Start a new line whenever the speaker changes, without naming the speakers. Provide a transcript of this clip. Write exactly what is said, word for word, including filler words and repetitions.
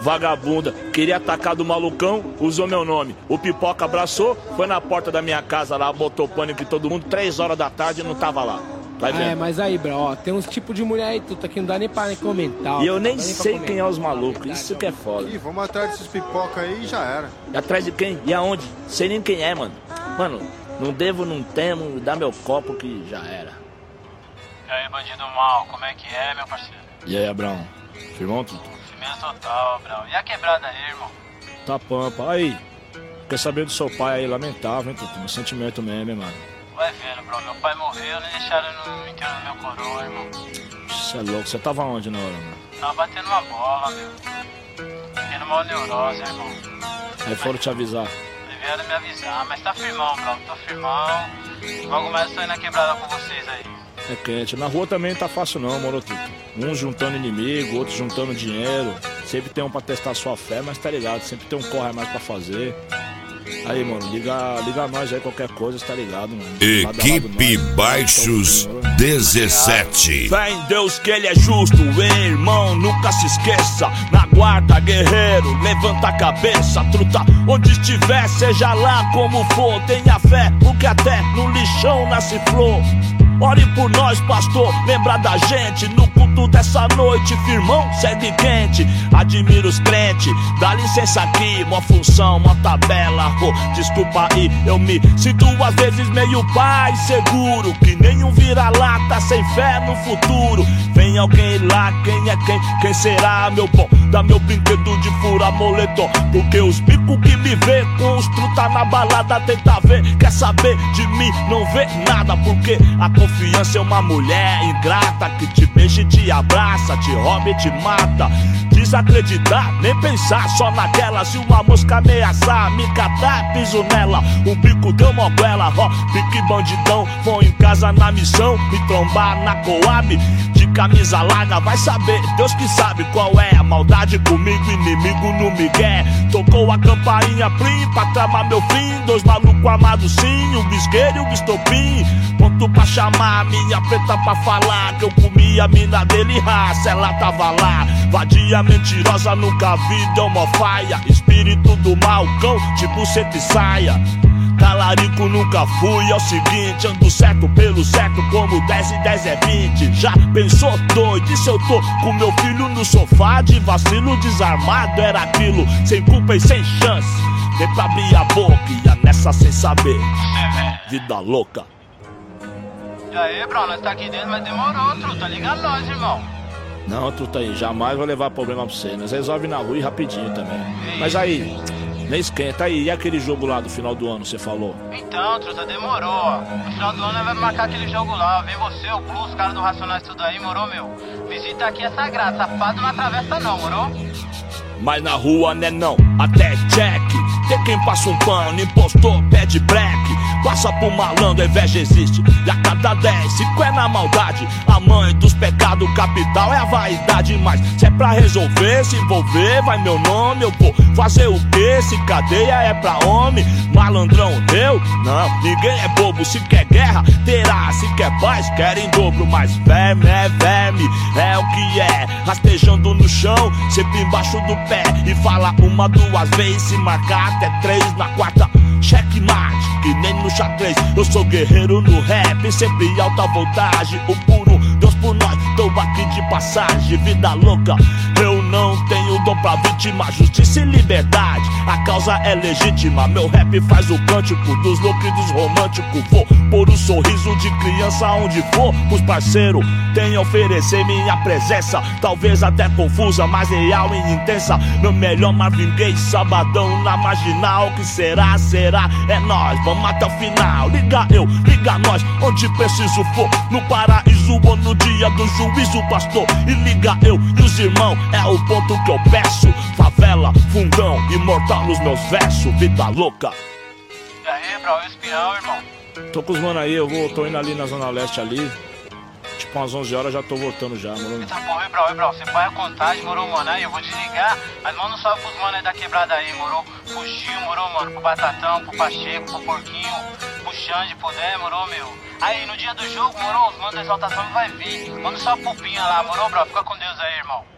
vagabunda. Queria atacar do malucão, usou meu nome. O Pipoca abraçou, foi na porta da minha casa lá, botou pânico em todo mundo, três horas da tarde e não tava lá. Vai vendo.
É, mas aí, bro, ó, tem uns tipos de mulher aí, tu tá aqui, não dá nem pra nem comentar. Ó,
e eu nem
nem
sei quem é os malucos, isso que é foda.
Ih, vamos atrás desses pipoca aí e já era.
E atrás de quem? E aonde? Sei nem quem é, mano. Mano, não devo, não temo, dá meu copo que já era.
E aí, bandido mal, como é que é, meu parceiro?
E aí, Abraão? Firmão, tudo?
Firmeza total, Abraão. E a quebrada aí, irmão?
Tá pampa. Aí, quer saber do seu pai aí, lamentável, hein, Tutu? Um sentimento mesmo, hein, mano.
Vai vendo, bro. Meu pai morreu, nem deixaram no enterro do meu coroa, irmão.
Você é louco. Você tava onde na hora, mano?
Tava batendo uma bola, meu. Tendo mal neurose, irmão.
Aí foram te avisar.
Eles vieram me avisar, mas tá firmão, bro. Tô firmão. Logo mais eu tô indo na quebrada com vocês aí.
É quente. Na rua também não tá fácil não, moro, Tutu. Uns juntando inimigo, outros juntando dinheiro. Sempre tem um pra testar sua fé, mas tá ligado. Sempre tem um corre a mais pra fazer. Aí, mano, liga, liga nós aí, qualquer coisa, tá ligado, mano?
Equipe Baixos dezessete.
Fé em Deus que ele é justo, ei, irmão, nunca se esqueça. Na guarda, guerreiro, levanta a cabeça, truta. Onde estiver, seja lá como for, tenha fé, porque até no lixão nasce flor. Ore por nós, pastor, lembra da gente. No culto dessa noite, firmão, segue quente. Admiro os crentes, dá licença aqui. Uma função, uma tabela, oh, desculpa aí. Eu me sinto às vezes meio pai seguro, que nenhum vira-lata sem fé no futuro. Vem alguém lá, quem é quem? Quem será, meu bom? Dá meu brinquedo de fura moletom, porque os bicos que me vê com os truta na balada tenta ver. Quer saber de mim? Não vê nada, porque a confiança é uma mulher ingrata que te beija e te abraça, te rouba e te mata. Desacreditar, nem pensar, só naquela. Se uma mosca ameaçar, me catar, piso nela. O bico deu moguela, ó, pique bandidão. Vou em casa na missão, me trombar na Coab. De camisa larga, vai saber, Deus que sabe qual é a maldade comigo, inimigo no migué. Tocou a campainha plim pra tramar meu fim. Dois malucos armados sim, um bisqueiro e um bistopim. Ponto pra chamar a minha preta pra falar que eu comi a mina dele, raça, ela tava lá. Vadia mentirosa, nunca vi, deu mó faia. Espírito do mal, cão, de buceta e saia. Talarico nunca fui, é o seguinte, ando certo pelo certo, como dez e dez é vinte. Já pensou doido, e se eu tô com meu filho no sofá de vacilo desarmado? Era aquilo, sem culpa e sem chance. Dei pra abrir a boca e ia nessa sem saber. Vida louca.
E aí, bro, nós tá aqui dentro, mas demorou, truta. Liga nós, irmão.
Não, truta aí, jamais vou levar problema pra você. Nós resolve na rua e rapidinho também. Mas aí, nem esquenta aí. E aquele jogo lá do final do ano, você falou?
Então, truta, demorou, ó. No final do ano nós vamos marcar aquele jogo lá. Vem você, o Plus, os caras do Racionais, tudo aí, morou, meu? Visita aqui é sagrado, safado não atravessa não, morou?
Mas na rua, né não, até check. Tem quem passa um pano, impostor, pede black. Passa pro malandro, a inveja existe. E a cada dez, cinco é na maldade. A mãe dos pecados capital é a vaidade. Mas se é pra resolver, se envolver, vai meu nome. Eu vou fazer o quê? Se cadeia é pra homem. Malandrão, eu? Não, ninguém é bobo. Se quer guerra, terá. Se quer paz, quer em dobro. Mas verme é verme, é o que é. Rastejando no chão, sempre embaixo do pé. E fala uma, duas vezes, se marcar até três. Na quarta, checkmate, que nem no xadrez. Eu sou guerreiro no rap, sempre alta voltagem. O puro Deus por nós, tô aqui de passagem. Vida louca, eu não tenho dom pra vítima. Justiça e liberdade, a causa é legítima. Meu rap faz o cântico dos loucos e dos românticos. Vou pôr um sorriso de criança onde for. Os parceiros têm a oferecer minha presença. Talvez até confusa, mas real e intensa. Meu melhor Marvin Gaye, sabadão na marginal. Que será, será, é nós, vamos até o final. Liga eu, liga nós, onde preciso for. No paraíso ou no dia do juízo, pastor. E liga eu e os irmãos, é o ponto que eu peço. Favela, fundão, imortal nos meus versos. Vida louca.
E aí, bro, e o espião, irmão?
Tô com os mano aí, eu vou, tô indo ali na Zona Leste ali. Tipo umas onze horas já tô voltando já, mano.
Eita porra, e bro, e bro, você põe a contagem, morou, mano? Aí eu vou desligar, mas manda um salve pros mano aí da quebrada aí, morou? Pro Gil, morou, mano? Pro Batatão, pro Pacheco, pro Porquinho, pro Xande, pro Dé, morou, meu? Aí no dia do jogo, morou, os manos da exaltação vai vir. Manda um salve pro Pinha lá, morou, bro? Fica com Deus aí, irmão.